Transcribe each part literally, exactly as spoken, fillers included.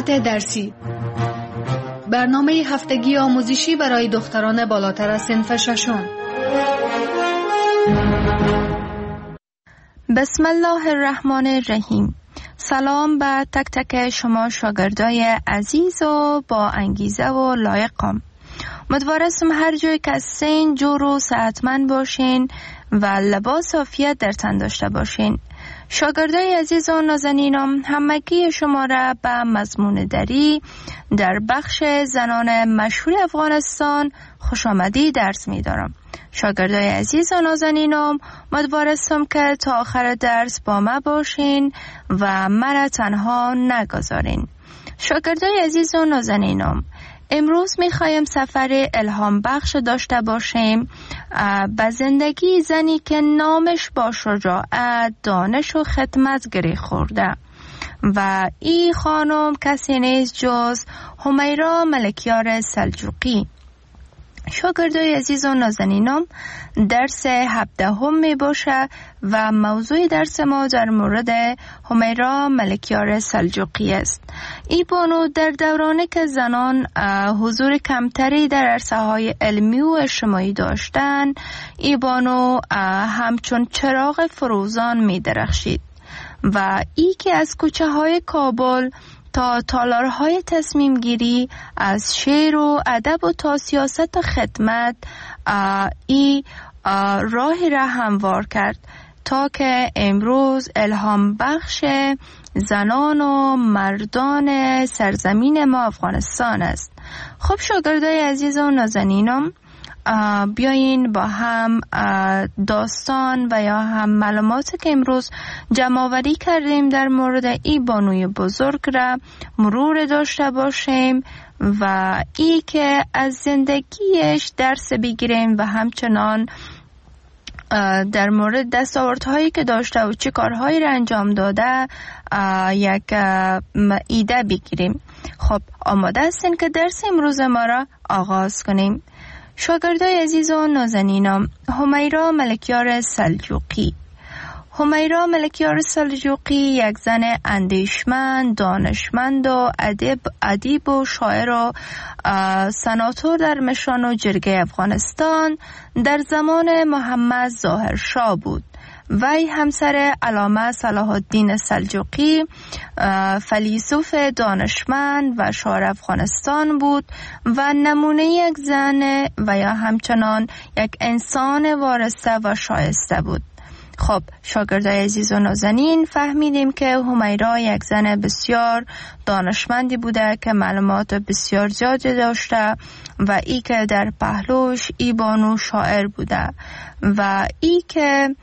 ساعت درسی، برنامه هفتگی آموزشی برای دختران بالاتر از صنف ششم. بسم الله الرحمن الرحیم. سلام به تک تک شما شاگردای عزیز و با انگیزه و لایقم. امیدوارم هر جای که هستین جور و صحتمند باشین و لباس عافیت در تن داشته باشین. شاگردای عزیز و نازنینم، همگی شما را به مضمون دری در بخش زنان مشهور افغانستان خوش آمدی درس می دارم. شاگردای عزیز و نازنینم، امیدوارم که تا آخر درس با ما باشین و مرا تنها نگذارین. شاگردای عزیز و نازنینم، امروز میخوایم سفر الهام بخش داشته باشیم به زندگی زنی که نامش با شجاعت، دانش و خدمت گره خورده و این خانم کسی نیست جز همیرا ملکیار سلجوقی. شاگردای عزیز و نازنینم، درس هفدهم می باشه و موضوع درس ما در مورد همیرا ملکیار سلجوقی است. این بانو در دورانی که زنان حضور کمتری در عرصه های علمی و اجتماعی داشتند، این بانو همچون چراغ فروزان می درخشید و ای که از کوچه های کابل تا تالارهای تصمیم گیری، از شعر و ادب و تا سیاست و خدمت، ای راهی را هموار کرد تا که امروز الهام بخش زنان و مردان سرزمین ما افغانستان است. خب شاگردای عزیز و نازنینم، بیاین با هم داستان و یا هم معلوماتی که امروز جمع آوری کردیم در مورد این بانوی بزرگ را مرور داشته باشیم و ای که از زندگیش درس بگیریم و همچنان در مورد دستاوردهایی که داشته و چه کارهایی را انجام داده یک ایده بگیریم. خب آماده هستین که درس امروز ما را آغاز کنیم؟ شاگردای عزیز و نازنینم، همیرا ملکیار سلجوقی. همیرا ملکیار سلجوقی یک زن اندیشمند، دانشمند و ادیب ادیب و شاعر و سناتور در مشان و جرگه افغانستان در زمان محمد ظاهر شاه بود. وی همسر علامه صلاح الدین سلجوقی فیلسوف دانشمند و شاعر افغانستان بود و نمونه یک زن و یا همچنان یک انسان وارسته و شایسته بود. خب شاگردای عزیز و نازنین، فهمیدیم که همیرا یک زن بسیار دانشمندی بوده که معلومات بسیار زیادی داشته و ای که در پهلوش ای بانو شاعر بوده و ای که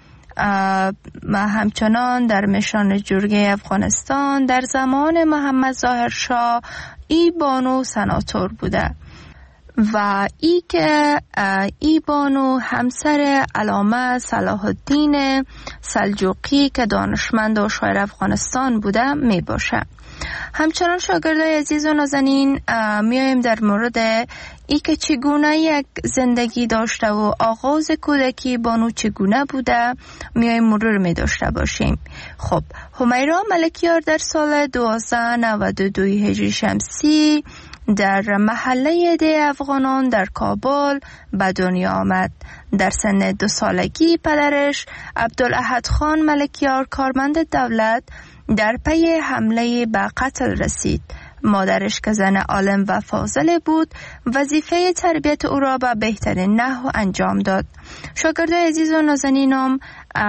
همچنان در مشان جرگه افغانستان در زمان محمد ظاهر شاه ای بانو سناتور بوده و ای که ای بانو همسر علامه صلاح الدین سلجوقی که دانشمند و شاعر افغانستان بوده می باشه. همچنان شاگردای عزیز و نازنین، میایم در مورد ای که چگونه یک زندگی داشته و آغاز کودکی بانو چگونه بوده میایم مرور می داشته باشیم. خب همیرا ملکیار در سال دوازده نود و دو هجری شمسی در محله ده افغانان در کابل به دنیا آمد. در سن دو سالگی پدرش عبدالاحد خان ملکیار کارمند دولت در پی حمله به قتل رسید. مادرش که زن عالم و فاضل بود وظیفه تربیت او را به بهترین نحو انجام داد. شاگردای عزیز و نازنینم،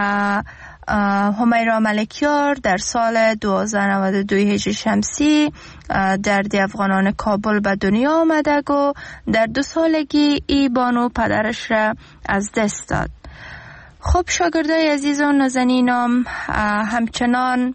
همیرا ملکیار در سال دوازده نود و دو هجری شمسی در ده افغانان کابل به دنیا آمده و در دو سالگی ای بانو پدرش را از دست داد. خب شاگردای عزیز و نازنینم، همچنان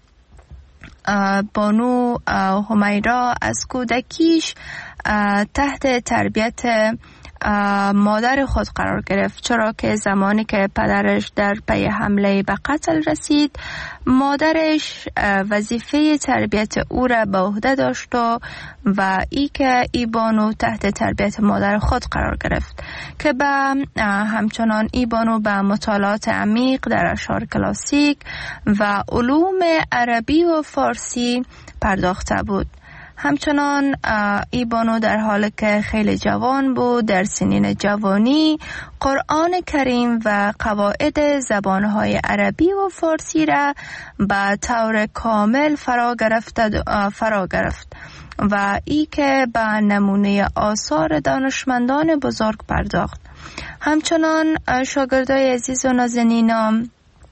بانو همیرا از کودکیش تحت تربیت مادر خود قرار گرفت، چرا که زمانی که پدرش در پی حمله به قتل رسید، مادرش وظیفه تربیت او را به عهده داشت و ای که ای بانو تحت تربیت مادر خود قرار گرفت که به همچنان ای بانو به مطالعات عمیق در اشعار کلاسیک و علوم عربی و فارسی پرداخته بود. همچنان ای بانو در حالی که خیلی جوان بود در سنین جوانی قرآن کریم و قواعد زبانهای عربی و فارسی را به طور کامل فرا گرفت فرا گرفت و ای که به نمونه آثار دانشمندان بزرگ پرداخت. همچنان شاگردای عزیز و نازنینم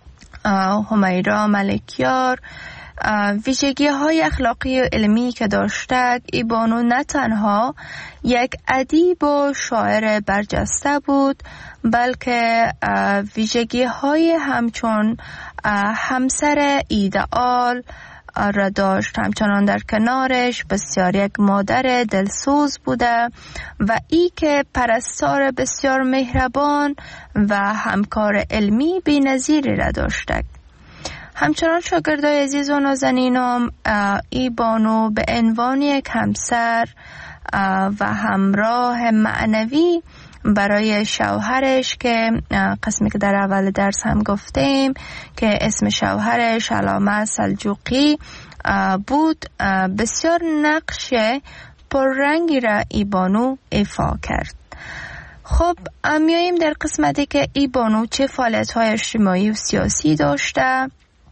همیرا ملکیار ویژگی های اخلاقی و علمی که داشته، ای بانو نه تنها یک ادیب و شاعر برجسته بود بلکه ویژگی های همچون همسر ایدئال را داشت. همچنان در کنارش بسیار یک مادر دلسوز بوده و ای که پرستار بسیار مهربان و همکار علمی بی‌نظیری را داشته. همچنان شاگردای عزیز و نازنینم ای بانو به عنوان یک همسر و همراه معنوی برای شوهرش که قسمی که در اول درس هم گفتیم که اسم شوهرش علامه سلجوقی بود، بسیار نقش پررنگی را ای بانو ایفا کرد. خب میاییم در قسمتی که ای بانو چه فعالیت‌های اجتماعی و سیاسی داشته.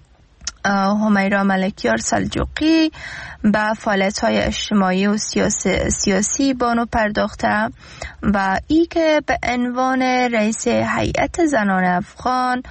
همیرا ملکیار سلجوقی به فعالیت‌های اجتماعی و سیاسی, سیاسی بانو پرداخته و ای که به عنوان رئیس هیئت زنان افغان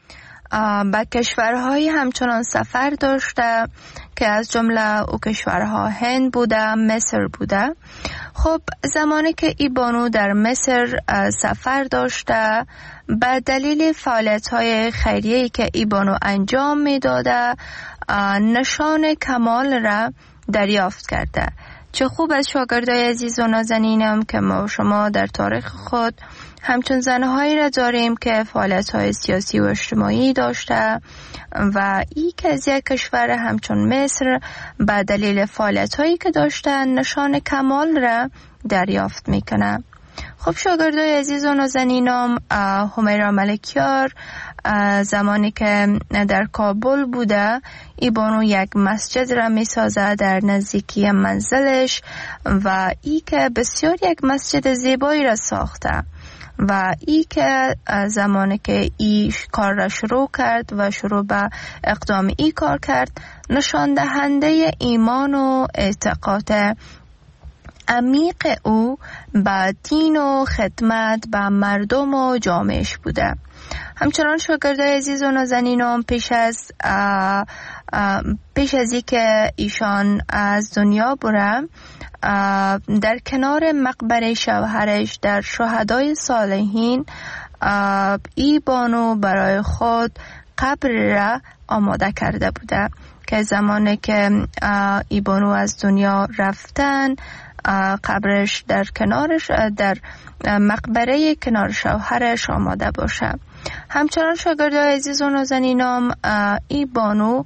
به کشورهای همچنان سفر داشته که از جمله او کشورها هند بوده، مصر بوده. خب زمانی که ای بانو در مصر سفر داشته به دلیل فعالیت‌های خیریه‌ای که ای بانو انجام می‌داده نشان کمال را دریافت کرده. چه خوب از شاگردای عزیز و نازنینم که ما شما در تاریخ خود همچون زنهایی را داریم که فعالیت‌های سیاسی و اجتماعی داشته و ای که از یک کشور همچون مصر به دلیل فعالیت‌هایی که داشتن نشان کمال را دریافت میکنه. خب شاگردای عزیز و نازنینم همیرا ملکیار زمانی که در کابل بوده ای بانو یک مسجد را می سازه در نزدیکی منزلش و ای که بسیار یک مسجد زیبایی را ساخته و ای که زمانی که ای کار را شروع کرد و شروع به اقدام ای کار کرد نشان دهنده ایمان و اعتقاد عمیق او به دین و خدمت به مردم و جامعهش بوده. همچنان شاگردای عزیز و نازنینم پیش از اه اه پیش از ای که ایشان از دنیا بره در کنار مقبره شوهرش در شهدای صالحین ای بانو برای خود قبر را آماده کرده بوده که زمانی که ای بانو از دنیا رفتن قبرش در کنارش در مقبره کنار شوهرش آماده باشه. همچنان شاگردای عزیز و نازنینم ای بانو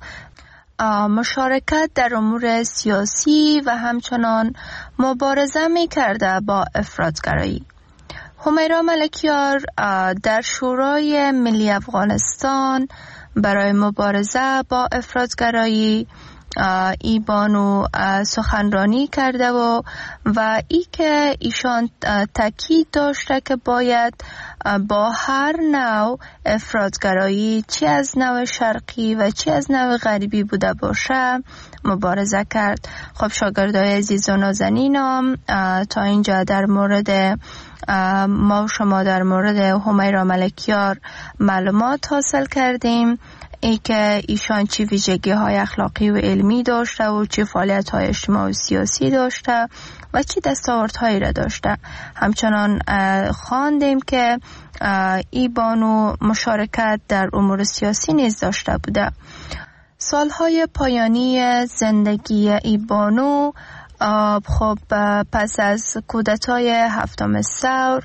مشارکت در امور سیاسی و همچنان مبارزه می کرده با افراطگرایی. همیرا ملکیار در شورای ملی افغانستان برای مبارزه با افراطگرایی ای بانو سخنرانی کرده و و ای که ایشان تاکید داشته که باید با هر نوع افراطگرایی چی از نوع شرقی و چی از نوع غربی بوده باشه مبارزه کرد. خب شاگردای عزیز و نازنینم تا اینجا در مورد ما شما در مورد همیرا ملکیار معلومات حاصل کردیم، ای که ایشان چی ویژگی های اخلاقی و علمی داشته و چی فعالیت های اجتماعی و سیاسی داشته و چی دستاوردهایی را داشته. همچنان خواندیم که ای بانو مشارکت در امور سیاسی نیز داشته بوده. سالهای پایانی زندگی ای بانو خب پس از کودتای هفتم ثور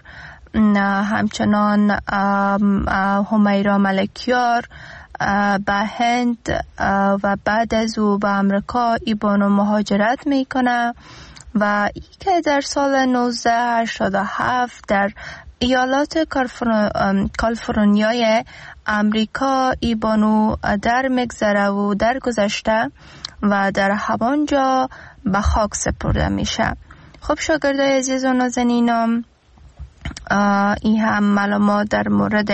همچنان همیرا ملکیار به هند و بعد از او به امریکا ای بانو مهاجرت میکنه و ای که در سال نوزده هشتاد و هفت در ایالات کالیفرنیای امریکا ای بانو در مگذره و در گذشته و در همانجا به خاک سپرده میشه. خب شاگردای عزیز و نازنینم، این هم معلومات در مورد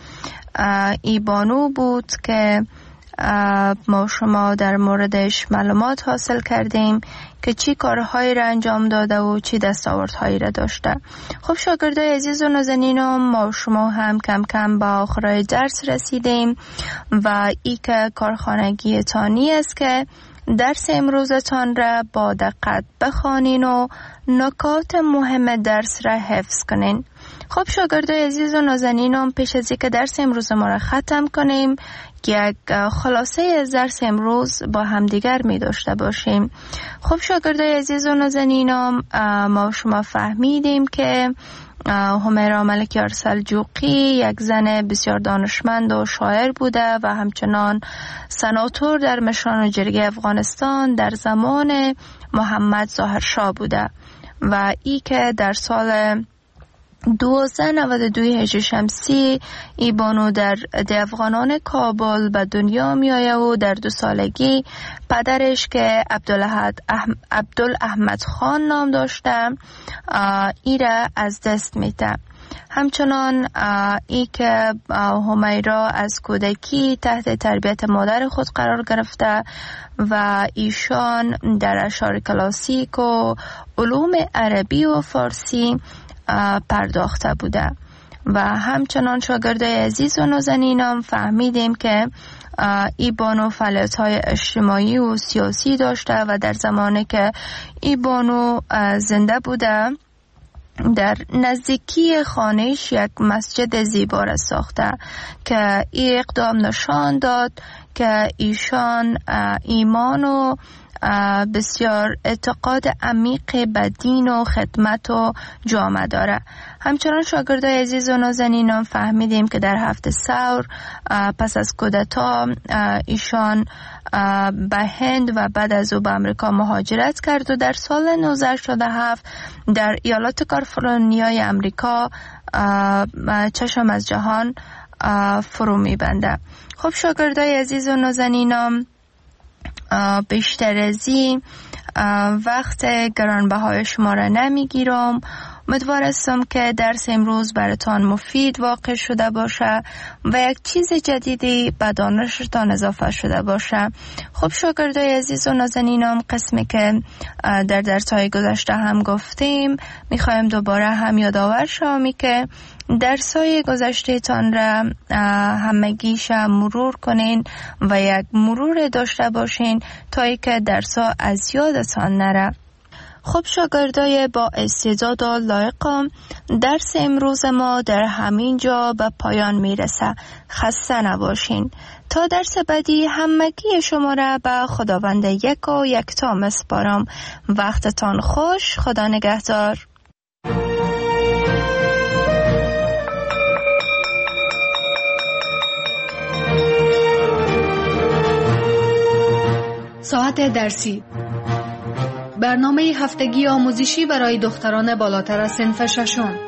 ای بانو بود که ما شما در موردش معلومات حاصل کردیم که چی کارهایی را انجام داده و چی دستاوردهایی را داشته. خب شاگردای عزیز و نازنینم، ما شما هم کم کم به آخرای درس رسیدیم و ای که کارخانگی تانی است که درس امروزتان را با دقت بخوانین و نکات مهم درس را حفظ کنین. خب شاگردای عزیز و نازنینم، پیش از اینکه درس امروز ما را ختم کنیم، یک خلاصه از درس امروز با همدیگر می داشته باشیم. خب شاگردای عزیز و نازنینم، ما شما فهمیدیم که همیرا ملکیار سلجوقی یک زن بسیار دانشمند و شاعر بوده و همچنان سناتور در مشران و جرگه افغانستان در زمان محمد ظاهرشاه بوده و ای که در سال دوازده نود و دو هجری شمسی ای بانو در ده افغانان کابل به دنیا می آید و در دو سالگی پدرش که عبدالاحمد خان نام داشته ای را از دست میده. همچنان ای که همیرا از کودکی تحت تربیت مادر خود قرار گرفته و ایشان در اشعار کلاسیک و علوم عربی و فارسی پرداخته بوده و همچنان شاگردای عزیز و نازنینم فهمیدیم که ای بانو فعالیت‌های اجتماعی و سیاسی داشته و در زمانی که ای بانو زنده بوده در نزدیکی خانهش یک مسجد زیبا را ساخته که این اقدام نشان داد که ایشان ایمان و بسیار اعتقاد عمیق به دین و خدمت و جامعه داره. همچنان شاگردای عزیز و نازنینم فهمیدیم که در هفته ثور پس از کودتا ایشان به هند و بعد از او به امریکا مهاجرت کرد و در سال نوزده شصت و هفت در ایالات کالیفرنیای امریکا چشم از جهان فرو میبنده. خب شاگردای عزیز و نازنینم، بیشتر از این وقت گرانبهای شما را نمیگیرم. امیدوار هستم که درس امروز براتان مفید واقع شده باشه و یک چیز جدیدی به دانشتان اضافه شده باشه. خب شاگردای عزیز و نازنینم، قسمی که در درس‌های گذشته هم گفتیم میخوایم دوباره هم یادآور شوم که درس‌های گذشته تان را همگیش مرور کنین و یک مرور داشته باشین تا اینکه درس‌ها از یادتان نره. خب شاگردای با استعداد و لایقم، درس امروز ما در همین جا به پایان میرسه. خسته نباشین. تا درس بعدی همگی شما را به خداوند یک و یکتا میسپارم. وقتتان خوش. خدا نگهدار. ساعت درسی، برنامه هفتگی آموزشی برای دختران بالاتر از صنف ششم.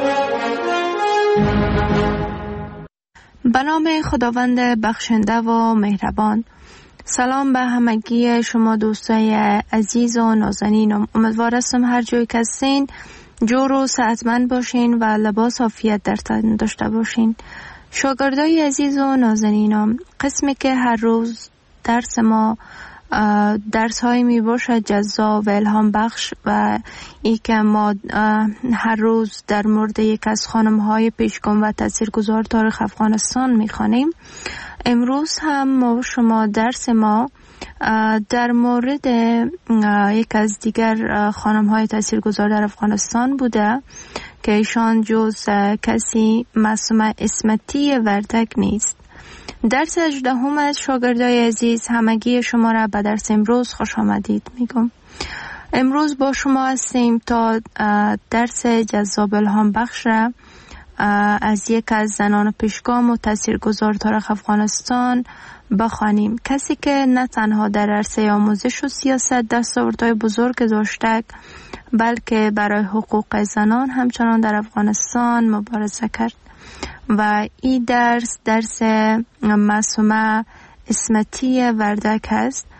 به نام خداوند بخشنده و مهربان. سلام به همگی شما دوستای عزیز و نازنینم. امیدوار هستم هر جایی که هستین جور و صحتمند باشین و لباس عافیت در تن داشته باشین. شاگردای عزیز و نازنینم، قسمی که هر روز درس ما درس های می باشد جذاب و الهام بخش و ای که ما هر روز در مورد یک از خانم های پیشگام و تاثیرگذار تاریخ افغانستان می خوانیم. امروز هم ما شما درس ما در مورد یک از دیگر خانم های تاثیرگذار در افغانستان بوده که ایشان جز کسی معصومه اسمتی وردک نیست. درس هجدهم از شاگردای عزیز، همگی شما را به درس امروز خوش آمدید میگم. امروز با شما هستیم تا درس جذاب الهام بخش را از یک از زنان پیشگام و تاثیرگذار تاریخ افغانستان بخوانیم. کسی که نه تنها در عرصه آموزش و سیاست دستاوردهای بزرگ داشته بلکه برای حقوق زنان همچنان در افغانستان مبارزه کرد و این درس درس معصومه اسمتی وردک است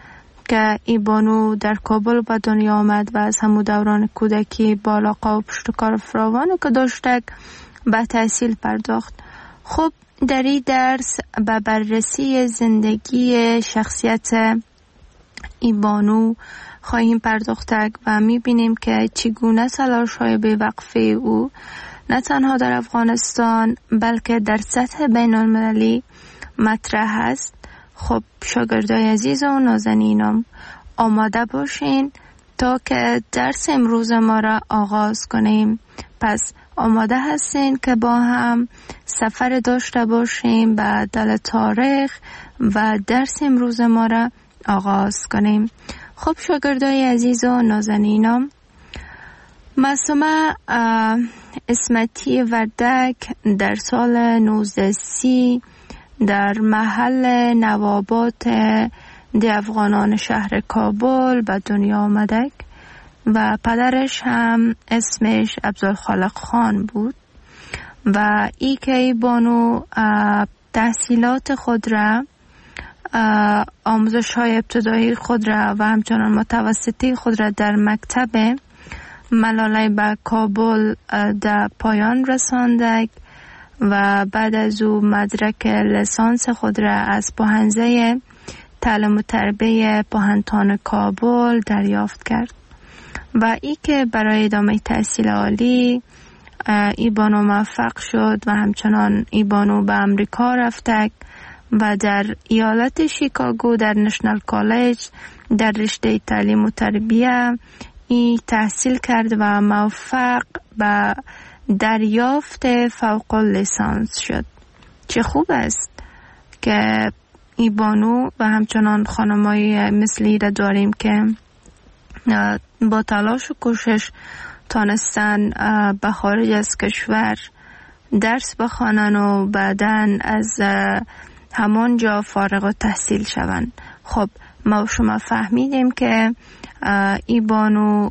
که ای بانو در کابل به دنیا آمد و از همون دوران کودکی با علاقه و پشتکار فراوانی که داشتک به تحصیل پرداخت. خب در این درس به بررسی زندگی شخصیت ای بانو خواهیم پرداختک و میبینیم که چگونه تلاش های بی‌وقفه او نه تنها در افغانستان بلکه در سطح بین المللی مطرح است. خب شاگردای عزیز و نازنینم آماده باشین تا که درس امروز ما را آغاز کنیم. پس آماده هستین که با هم سفر داشته باشیم به دل تاریخ و درس امروز ما را آغاز کنیم. خب شاگردای عزیز و نازنینم، معصومه اسمتی وردک در سال نوزده سی در محل نوابات دی افغانان شهر کابل به دنیا آمدک و پدرش هم اسمش عبدالخالق خان بود و ای که ای بانو تحصیلات خود را، آموزش های ابتدایی خود را و همچنان متوسطی خود را در مکتب ملاله به کابل در پایان رساندک و بعد از او مدرک لیسانس خود را از پوهنځی تعلیم و تربیه پوهنتون کابل دریافت کرد و ای که برای ادامه تحصیل عالی ای بانو موفق شد و همچنان ای بانو به امریکا رفتک و در ایالت شیکاگو در نشنال کالج در رشته تعلیم و تربیه ای تحصیل کرد و موفق به دریافت فوق لیسانس شد. چه خوب است که ای بانو و همچنان خانمای مثلی را داریم که با تلاش و کوشش تانستن به خارج از کشور درس بخوانن و بعدن از همان جا فارغ التحصیل شوند. خب ما شما فهمیدیم که ای بانو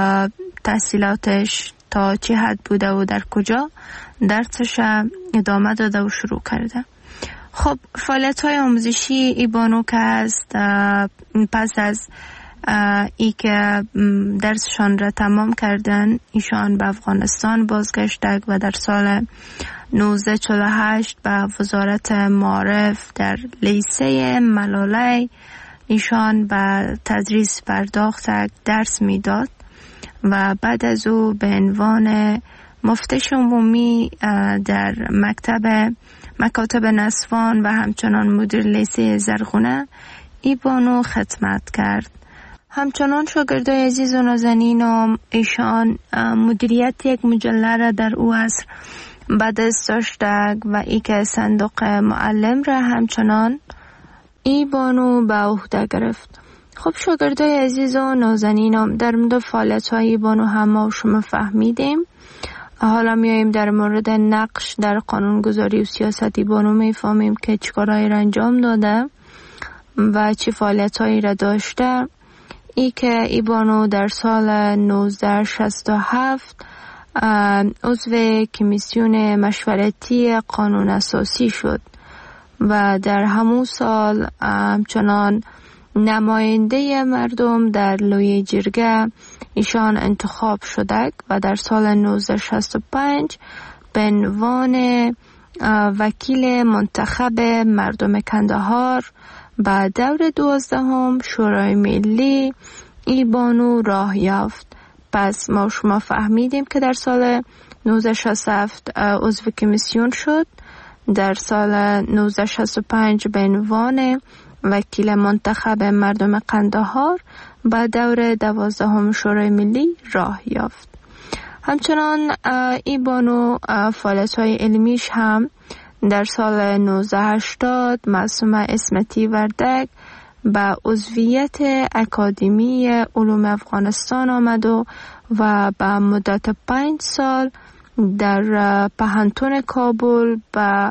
تحصیلاتش تا چه حد بوده و در کجا درسش ادامه داده و شروع کرده. خب فعالیت های آموزشی ای بانو که هست پس از ای که درسشان را تمام کردن ایشان به افغانستان بازگشتند و در سال نوزده چهل و هشت به وزارت معارف در لیسه ملاله ایشان به تدریس پرداختند، درس میداد و بعد از او به عنوان مفتش عمومی در مکتب مکاتب نسوان و همچنان مدیر لیسه زرغونه ای بانو خدمت کرد. همچنان شاگردای عزیز و نازنینم ایشان مدیریت یک مجله را در او عصر به دست داشتند و ای که صندوق معلم را همچنان ای بانو به عهده گرفت. خب شاگردای عزیز و نازنینم در مورد فعالیت های ای بانو هم ما شما فهمیدیم. حالا میاییم در مورد نقش در قانونگذاری و سیاست ای بانو میفهمیم که چیکارهایی را انجام داده و چه فعالیت هایی را داشته. ای که ای بانو در سال نوزده شصت و هفت عضو کمیسیون مشورتی قانون اساسی شد و در همون سال همچنان نماینده مردم در لوی جرگه ایشان انتخاب شده و در سال نوزده شصت و پنج به عنوان وکیل منتخب مردم کندهار با دور دوازدهم شورای ملی ای بانو راه یافت. پس ما شما فهمیدیم که در سال نوزده شصت و هفت عضو کمیسیون شد، در سال نوزده شصت و پنج به عنوان وکیل منتخب مردم قندهار با دور دوازدهم شورای ملی راه یافت. همچنان ای بانو فعالیت‌های علمیش هم در سال نوزده هشتاد معصومه اسمتی وردک به عضویت اکادمی علوم افغانستان آمد و و به مدت پنج سال در پوهنتون کابل و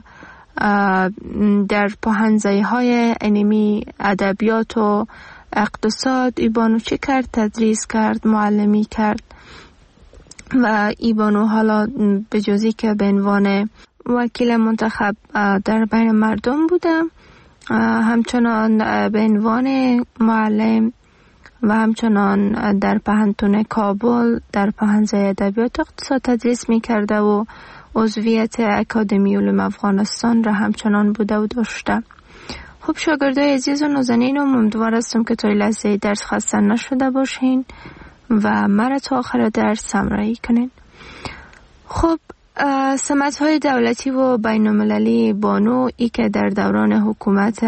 در پوهنځی‌های علمی ادبیات و اقتصاد ای بانو چه کرد؟ تدریس کرد، معلمی کرد و ای بانو حالا به جزی که به عنوان وکیل منتخب در بین مردم بودم همچنان به عنوان معلم و همچنان در پهنتون کابل در پهنزه ادبیات اقتصاد تدریس می کرده و عضویت اکادمی علوم افغانستان را همچنان بوده و داشته. خب شاگردای عزیز و نازنین، امیدوار هستم که تا این لحظه درس خسته نشده باشین و مرا تا آخر درس همراهی کنین. خب سمت‌های دولتی و بین‌المللی بانو ای که در دوران حکومت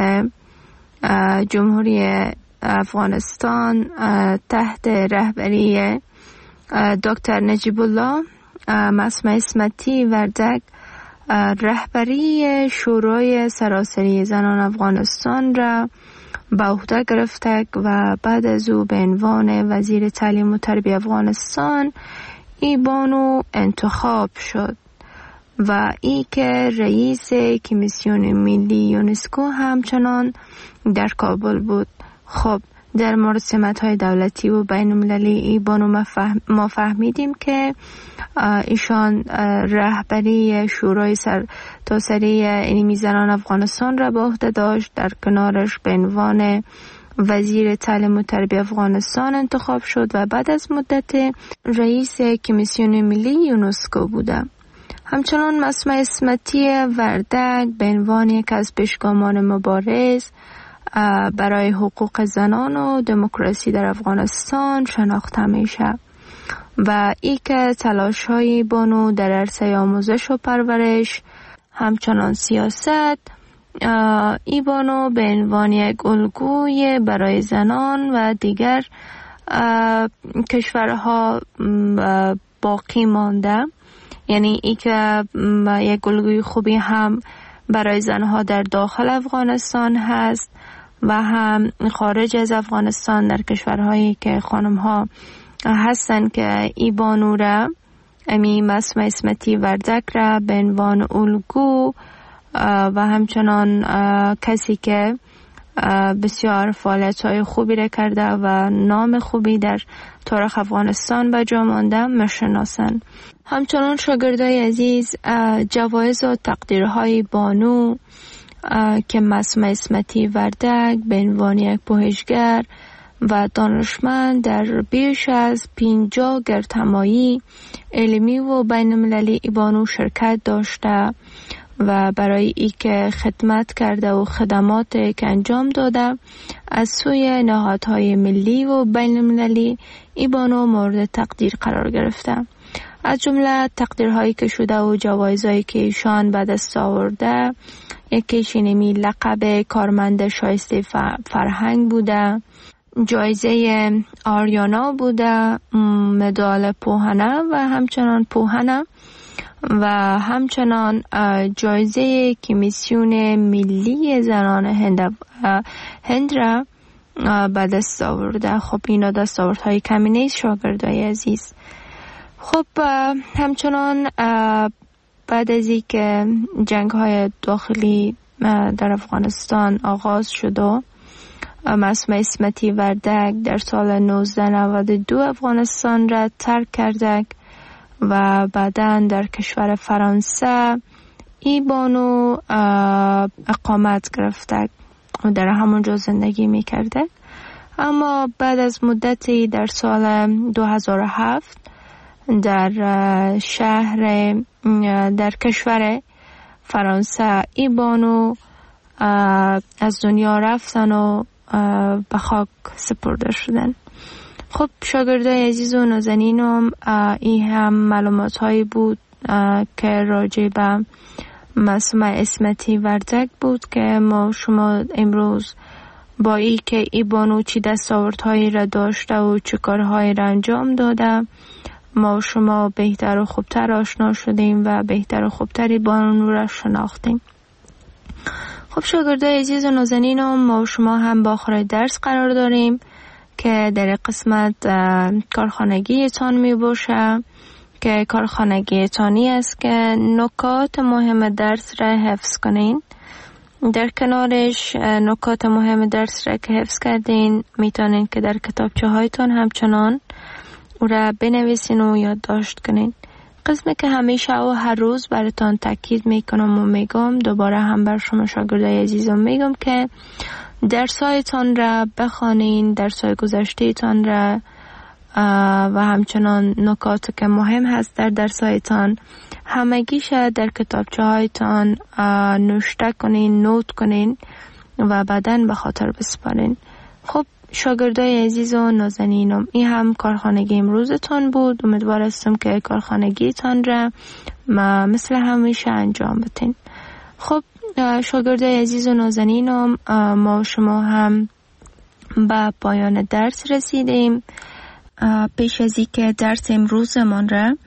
جمهوری افغانستان تحت رهبری دکتر نجیب الله معصومه عصمتی وردک رهبری شورای سراسری زنان افغانستان را به عهده گرفته و بعد از او به عنوان وزیر تعلیم و تربیت افغانستان ای بانو انتخاب شد و ای که رئیس کمیسیون ملی یونسکو همچنان در کابل بود. خب در مورد سمت‌های دولتی و بین‌المللی ای بانو ما فهمیدیم که ایشان رهبری شورای سر تاسری علمی زنان افغانستان را به عهده داشت، در کنارش به عنوان وزیر تعلیم و تربیت افغانستان انتخاب شد و بعد از مدت رئیس کمیسیون ملی یونسکو بوده. همچنان معصومه عصمتی وردک به عنوان یک از پیشگامان مبارز برای حقوق زنان و دموکراسی در افغانستان شناخته میشه و ای که تلاش های بانو در عرصه آموزش و پرورش همچنان سیاست ای بانو به عنوان یک الگوی برای زنان و دیگر کشورها باقی مانده، یعنی ای که یک الگوی خوبی هم برای زنها در داخل افغانستان هست و هم خارج از افغانستان در کشورهایی که خانم‌ها هستن که ای بانو را امی معصومه عصمتی وردک را به عنوان الگو و همچنان کسی که بسیار فعالیت‌های خوبی را کرده و نام خوبی در تاریخ افغانستان به جا مانده میشناسند. همچنان شاگردای عزیز جوایز و تقدیرهای بانو که معصومه عصمتی وردک به عنوان یک پژوهشگر و دانشمند در بیش از پنجاه گردهمایی علمی و بین‌المللی بانو شرکت داشته و برای ای که خدمت کرده و خدمات که انجام داده از سوی نهادهای ملی و بین‌المللی ای بانو مورد تقدیر قرار گرفته. از جمله تقدیرهایی که شده و جوایزهایی که ایشان به دست آورده، یکیش اینمی لقب کارمند شایسته فرهنگ بوده، جایزه آریانا بوده، مدال پوهنه و همچنان پوهنه و همچنان جایزه کمیسیون ملی زنان هند هند را به دست آورده. خب اینا دستاوردهای کمی نیست شاگردای عزیز. خب همچنان بعد از این که جنگ های داخلی در افغانستان آغاز شد و معصومه عصمتی وردک در سال نوزده نود و دو افغانستان را ترک کرده و بعداً در کشور فرانسه ای بانو اقامت گرفته و در همونجا زندگی می کرده. اما بعد از مدتی در سال دو هزار و هفت در شهر در کشور فرانسه ای بانو از دنیا رفتن و به خاک سپرده شدن. خب شاگردای عزیز و نازنینم، این هم معلومات هایی بود که راجع به معصومه عصمتی وردک بود که ما شما امروز با ای که ای بانو چی دستاوردهایی را داشته و چه کارهایی را انجام داده ما شما بهتر و خوبتر آشنا شدیم و بهتر و خوبتری بانو را شناختیم. خب شاگردای عزیز و نازنینم، ما شما هم با آخر درس قرار داریم که در قسمت کارخانگی تان می باشه که کارخانگی تانی است که نکات مهم درس را حفظ کنین. در کنارش نکات مهم درس را که حفظ کردین میتونین که در کتابچه هایتون همچنان او را بنویسین و یادداشت کنین. قسمی که همیشه و هر روز براتان تاکید میکنم و میگم، دوباره هم بر شما شاگردای عزیزم میگم که درسایتان را بخوانین، درسای گذشتهتان را و همچنان نکاتی که مهم هست در درسایتان همگیش در کتابچه هایتان نوشته کنین، نوت کنین و بعداً به خاطر بسپارین. خب شاگردای عزیز و نازنینم، این هم کارخانگی امروزتان بود. امیدوار هستم که کارخانگیتان را مثل همیشه انجام بدین. خب شاگردای عزیز و نازنینم، ما شما هم به پایان درس رسیدیم. پیش از این که درس امروزمان را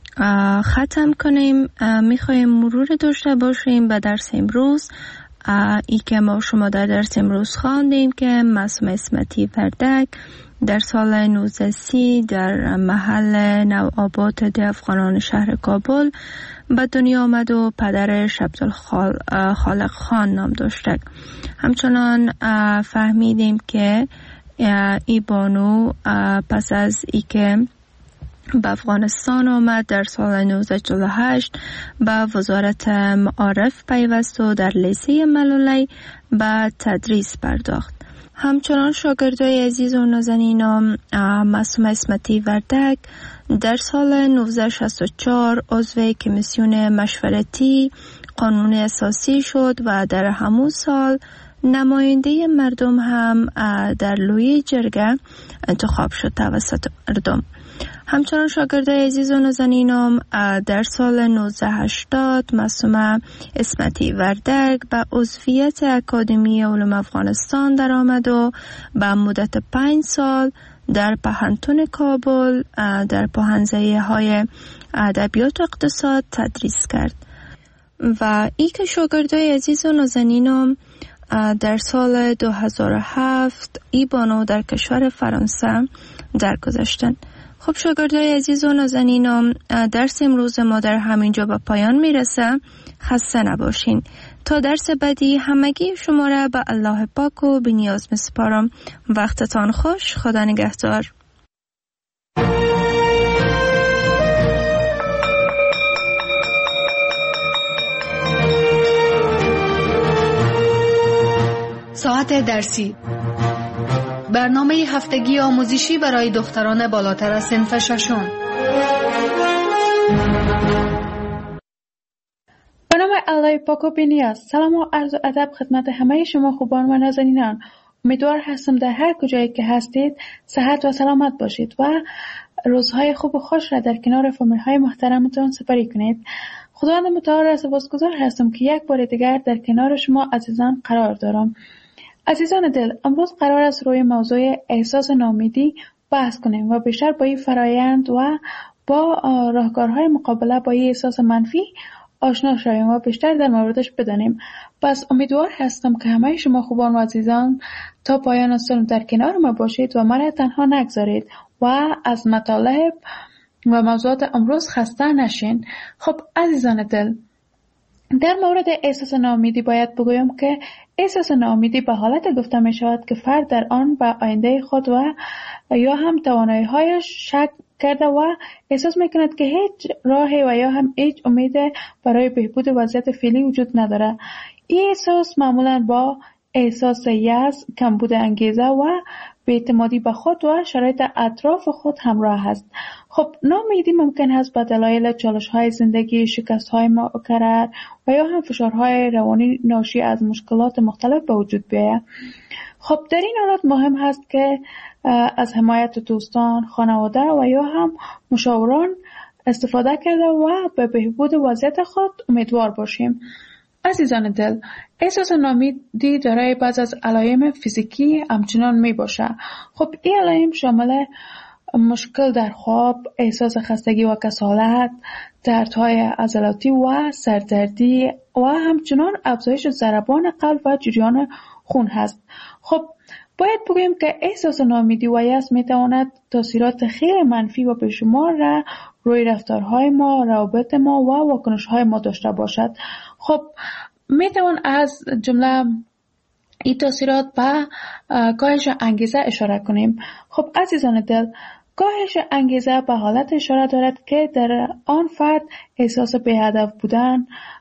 ختم کنیم، میخوایم مرور داشته باشیم به درس امروز. ای که ما شما در درس امروز خواندیم که معصوم اسمتی وردک در سال نوزده سی در محل نوآباد ده افغانان شهر کابل به دنیا آمد و پدرش عبدالخالق خان نام داشته. همچنان فهمیدیم که ای بانو پس از ای که به افغانستان آمد در سال نوزده چهل و هشت به وزارت معارف پیوست و در لیسه ملولی به تدریس پرداخت. همچنان شاگردای عزیز و نازنینم، معصوم اسمتی وردک در سال نوزده شصت و چهار عضو کمیسیون مشورتی قانون اساسی شد و در همون سال نماینده مردم هم در لوی جرگه انتخاب شد توسط مردم. همچنان شاگردای عزیز و نازنینم در سال نوزده هشتاد معصوم اسمتی وردک به عضویت اکادمی علوم افغانستان در آمد و به مدت پنج سال در پهنتون کابل در پوهنځی های ادبیات و اقتصاد تدریس کرد. و ای که شاگردای عزیز و نازنینم در سال دو هزار و هفت ای بانو در کشور فرانسه درگذشتند. خب شاگردای عزیز و نازنینم، درس امروز ما در همینجا به پایان میرسه. خسته نباشین. تا درس بعدی همگی شما را به الله پاک و بی نیاز میسپارم. وقتتان خوش. خدا نگهدار. ساعت درسی، برنامه هفتگی آموزشی برای دختران بالاتر از صنف ششم. به نام الله پاک و بی‌نیاز. سلام و عرض و ادب خدمت همه شما خوبان و نازنینان. امیدوار هستم در هر کجایی که هستید صحت و سلامت باشید و روزهای خوب و خوش را در کنار فامیل های محترمتان سپری کنید. خداوند متعال را سپاسگزار هستم که یک بار دیگر در کنار شما عزیزان قرار دارم. عزیزان دل، امروز قرار است روی موضوع احساس ناامیدی بحث کنیم و بیشتر با این فرایند و با راهکارهای مقابله با این احساس منفی آشنا شویم و بیشتر در موردش بدانیم. پس امیدوار هستم که همه شما خوبان و عزیزان تا پایان سال در کنار ما باشید و مرا تنها نگذارید و از مطالب و موضوعات امروز خسته نشین. خب عزیزان دل، در مورد احساس ناامیدی باید بگویم که احساس ناامیدی به حالت گفته می شود که فرد در آن به آینده خود و یا هم توانایی هایش شک کرده و احساس می کند که هیچ راهی و یا هم هیچ امید برای بهبود وضعیت فعلی وجود نداره. این احساس معمولا با احساس یأس، کمبود انگیزه و بی‌اعتمادی به خود و شرایط اطراف خود همراه است. خب ناامیدی ممکن است به دلایل چالش‌های زندگی، شکست‌های مکرر و یا هم فشارهای روانی ناشی از مشکلات مختلف به وجود بیاید. خب در این حالت مهم است که از حمایت دوستان، خانواده و یا هم مشاوران استفاده کرده و به بهبود وضعیت خود امیدوار باشیم. عزیزان دل، احساس ناامیدی دارای بعض از علائم فیزیکی همچنان می باشه. خب این علائم شامل مشکل در خواب، احساس خستگی و کسالت، دردهای عضلاتی و سردردی و همچنان افزایش ضربان قلب و جریان خون هست. خب باید بگویم که احساس ناامیدی و یأس می تواند تاثیرات خیلی منفی و بیشمار را روی رفتارهای ما، روابط ما و واکنش‌های ما داشته باشد. خب می توان از جمله این تاثیرات به کاهش انگیزه اشاره کنیم. خب عزیزان دل، کاهش انگیزه به حالت اشاره دارد که در آن فرد احساس بی‌هدف بودن